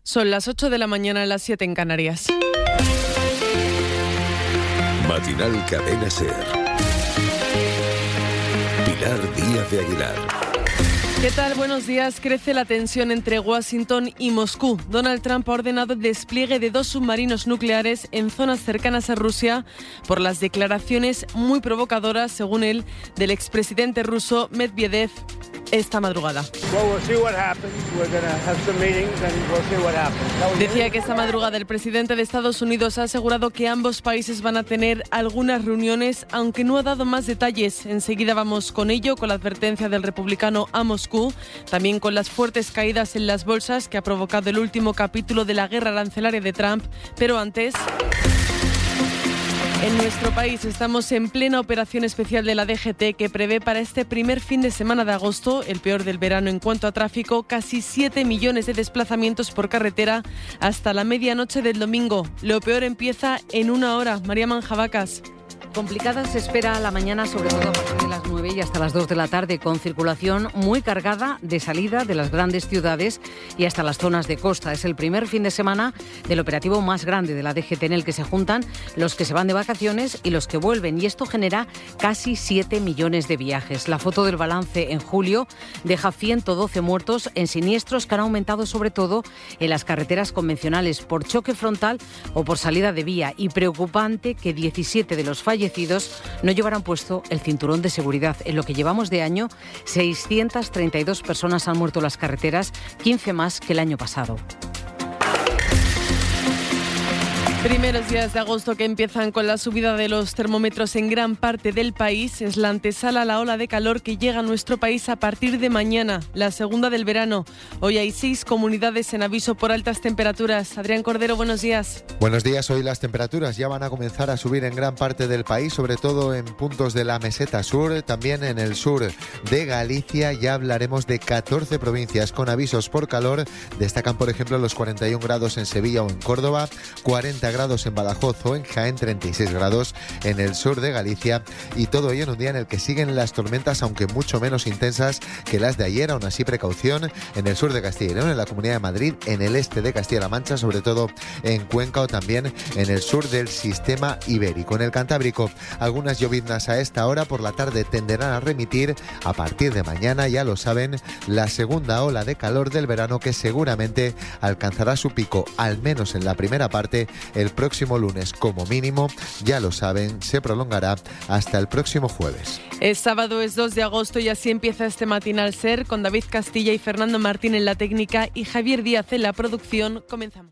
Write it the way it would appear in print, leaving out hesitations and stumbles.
Son las 8 de la mañana, las 7 en Canarias. Matinal Cadena SER. Pilar Díaz de Aguilar. ¿Qué tal? Buenos días. Crece la tensión entre Washington y Moscú. Donald Trump ha ordenado el despliegue de 2 submarinos nucleares en zonas cercanas a Rusia por las declaraciones muy provocadoras, según él, del expresidente ruso Medvedev esta madrugada. Decía que esta madrugada el presidente de Estados Unidos ha asegurado que ambos países van a tener algunas reuniones, aunque no ha dado más detalles. Enseguida vamos con ello, con la advertencia del republicano a Moscú, también con las fuertes caídas en las bolsas que ha provocado el último capítulo de la guerra arancelaria de Trump. Pero antes, en nuestro país estamos en plena operación especial de la DGT que prevé para este primer fin de semana de agosto, el peor del verano en cuanto a tráfico, casi 7 millones de desplazamientos por carretera hasta la medianoche del domingo. Lo peor empieza en una hora. María Manjabacas. Complicada se espera la mañana, sobre todo a partir de las 9 y hasta las 2 de la tarde, con circulación muy cargada de salida de las grandes ciudades y hasta las zonas de costa. Es el primer fin de semana del operativo más grande de la DGT, en el que se juntan los que se van de vacaciones y los que vuelven, y esto genera casi 7 millones de viajes. La foto del balance en julio deja 112 muertos en siniestros que han aumentado sobre todo en las carreteras convencionales por choque frontal o por salida de vía, y preocupante que 17 de los fallecidos no llevarán puesto el cinturón de seguridad. En lo que llevamos de año, 632 personas han muerto en las carreteras, 15 más que el año pasado. Primeros días de agosto que empiezan con la subida de los termómetros en gran parte del país. Es la antesala a la ola de calor que llega a nuestro país a partir de mañana, la segunda del verano. Hoy hay 6 comunidades en aviso por altas temperaturas. Adrián Cordero, buenos días. Buenos días. Hoy las temperaturas ya van a comenzar a subir en gran parte del país, sobre todo en puntos de la meseta sur, también en el sur de Galicia. Ya hablaremos de 14 provincias con avisos por calor. Destacan, por ejemplo, los 41 grados en Sevilla o en Córdoba, 40 grados en Badajoz o en Jaén, 36 grados en el sur de Galicia, y todo ello en un día en el que siguen las tormentas, aunque mucho menos intensas que las de ayer. Aún así, precaución en el sur de Castilla y León, en la Comunidad de Madrid, en el este de Castilla-La Mancha, sobre todo en Cuenca, o también en el sur del sistema ibérico. En el Cantábrico, algunas lloviznas a esta hora. Por la tarde tenderán a remitir. A partir de mañana, ya lo saben, la segunda ola de calor del verano, que seguramente alcanzará su pico, al menos en la primera parte, el próximo lunes como mínimo. Ya lo saben, se prolongará hasta el próximo jueves. Es sábado, es 2 de agosto y así empieza este Matinal SER con David Castilla y Fernando Martín en la técnica y Javier Díaz en la producción. Comenzamos.